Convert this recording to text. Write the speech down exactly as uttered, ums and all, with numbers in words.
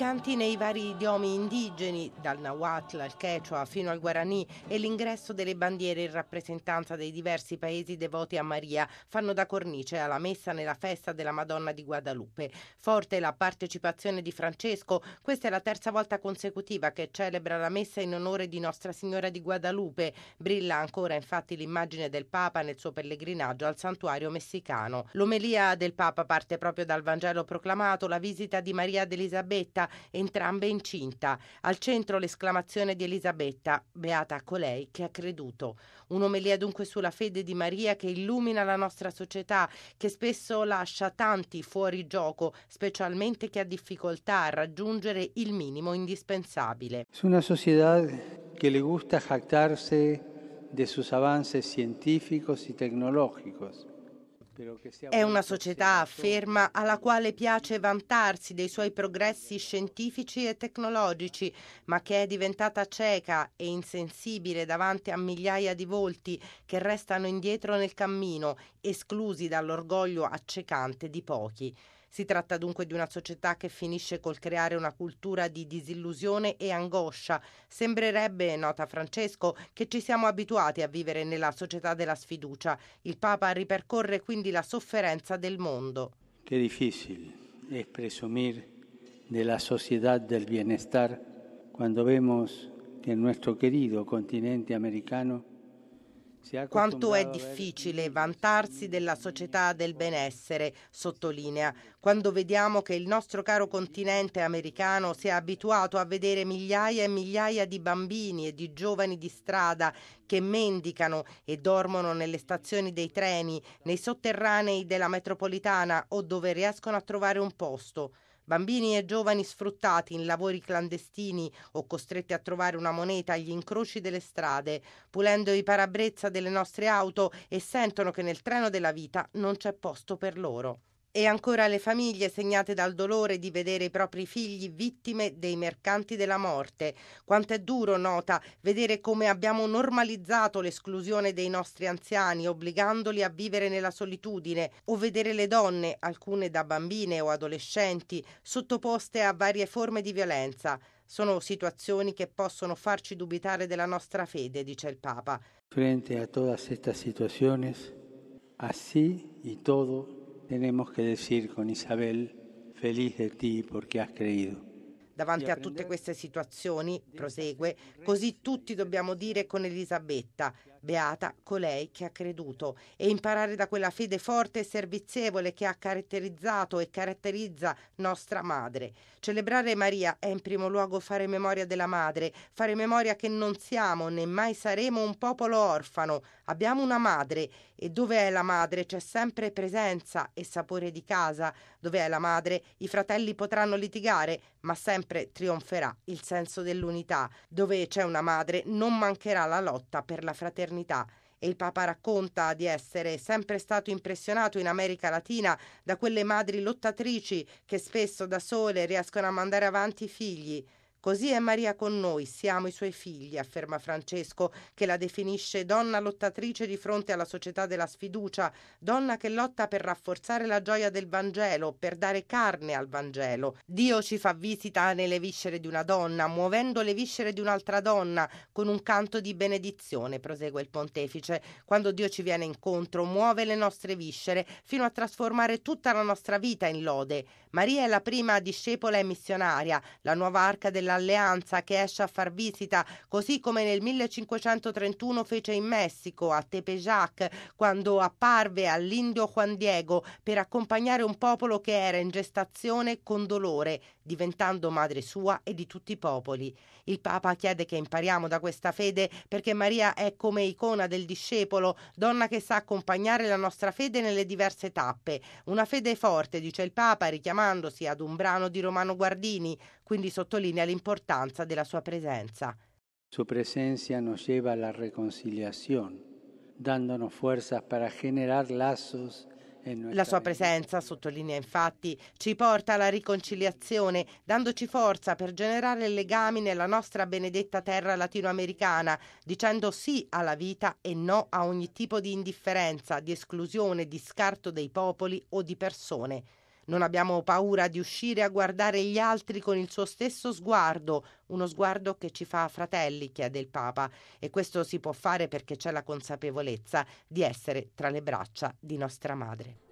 canti nei vari idiomi indigeni, dal Nahuatl al Quechua fino al Guaraní, e l'ingresso delle bandiere in rappresentanza dei diversi paesi devoti a Maria fanno da cornice alla messa nella festa della Madonna di Guadalupe. Forte la partecipazione di Francesco, questa è la terza volta consecutiva che celebra la messa in onore di Nostra Signora di Guadalupe. Brilla ancora infatti l'immagine del Papa nel suo pellegrinaggio al santuario messicano. L'omelia del Papa parte proprio dal Vangelo proclamato, la visita di Maria ed Elisabetta, entrambe incinta. Al centro l'esclamazione di Elisabetta: beata colei che ha creduto. Un'omelia dunque sulla fede di Maria che illumina la nostra società, che spesso lascia tanti fuori gioco, specialmente chi ha difficoltà a raggiungere il minimo indispensabile. Es una sociedad que le gusta jactarse de sus avances científicos y tecnológicos. È una società, afferma, alla quale piace vantarsi dei suoi progressi scientifici e tecnologici, ma che è diventata cieca e insensibile davanti a migliaia di volti che restano indietro nel cammino, esclusi dall'orgoglio accecante di pochi. Si tratta dunque di una società che finisce col creare una cultura di disillusione e angoscia. Sembrerebbe, nota Francesco, che ci siamo abituati a vivere nella società della sfiducia. Il Papa ripercorre quindi la sofferenza del mondo. Qué difícil es presumir de la sociedad del bienestar cuando vemos que en nuestro querido continente americano. Quanto è difficile vantarsi della società del benessere, sottolinea, quando vediamo che il nostro caro continente americano si è abituato a vedere migliaia e migliaia di bambini e di giovani di strada che mendicano e dormono nelle stazioni dei treni, nei sotterranei della metropolitana o dove riescono a trovare un posto. Bambini e giovani sfruttati in lavori clandestini o costretti a trovare una moneta agli incroci delle strade, pulendo i parabrezza delle nostre auto, e sentono che nel treno della vita non c'è posto per loro. E ancora le famiglie segnate dal dolore di vedere i propri figli vittime dei mercanti della morte. Quanto è duro, nota, vedere come abbiamo normalizzato l'esclusione dei nostri anziani, obbligandoli a vivere nella solitudine, o vedere le donne, alcune da bambine o adolescenti, sottoposte a varie forme di violenza. Sono situazioni che possono farci dubitare della nostra fede, dice il Papa. Frente a todas estas situaciones, así y todo, tenemos que decir con Isabel, feliz de ti porque has creído. Davanti a tutte queste situazioni, prosegue, così tutti dobbiamo dire con Elisabetta: beata colei che ha creduto, e imparare da quella fede forte e servizievole che ha caratterizzato e caratterizza nostra madre. Celebrare Maria è in primo luogo fare memoria della madre, fare memoria che non siamo né mai saremo un popolo orfano, abbiamo una madre, e dove è la madre c'è sempre presenza e sapore di casa. Dove è la madre i fratelli potranno litigare, ma sempre trionferà il senso dell'unità. Dove c'è una madre non mancherà la lotta per la fraternità. E il Papa racconta di essere sempre stato impressionato in America Latina da quelle madri lottatrici che spesso da sole riescono a mandare avanti i figli. Così è Maria con noi, siamo i suoi figli, afferma Francesco, che la definisce donna lottatrice di fronte alla società della sfiducia, donna che lotta per rafforzare la gioia del Vangelo, per dare carne al Vangelo. Dio ci fa visita nelle viscere di una donna, muovendo le viscere di un'altra donna, con un canto di benedizione, prosegue il pontefice. Quando Dio ci viene incontro, muove le nostre viscere fino a trasformare tutta la nostra vita in lode. Maria è la prima discepola e missionaria, la nuova arca dell'alleanza che esce a far visita, così come nel millecinquecentotrentuno fece in Messico, a Tepeyac, quando apparve all'indio Juan Diego per accompagnare un popolo che era in gestazione con dolore, diventando madre sua e di tutti i popoli. Il Papa chiede che impariamo da questa fede, perché Maria è come icona del discepolo, donna che sa accompagnare la nostra fede nelle diverse tappe. Una fede forte, dice il Papa, richiamandosi ad un brano di Romano Guardini, quindi sottolinea l'importanza della sua presenza. Su presencia nos lleva alla reconciliación, dándonos fuerzas para generar lazos. La sua presenza, sottolinea infatti, ci porta alla riconciliazione, dandoci forza per generare legami nella nostra benedetta terra latinoamericana, dicendo sì alla vita e no a ogni tipo di indifferenza, di esclusione, di scarto dei popoli o di persone. Non abbiamo paura di uscire a guardare gli altri con il suo stesso sguardo, uno sguardo che ci fa fratelli, chiede il Papa, e questo si può fare perché c'è la consapevolezza di essere tra le braccia di nostra madre.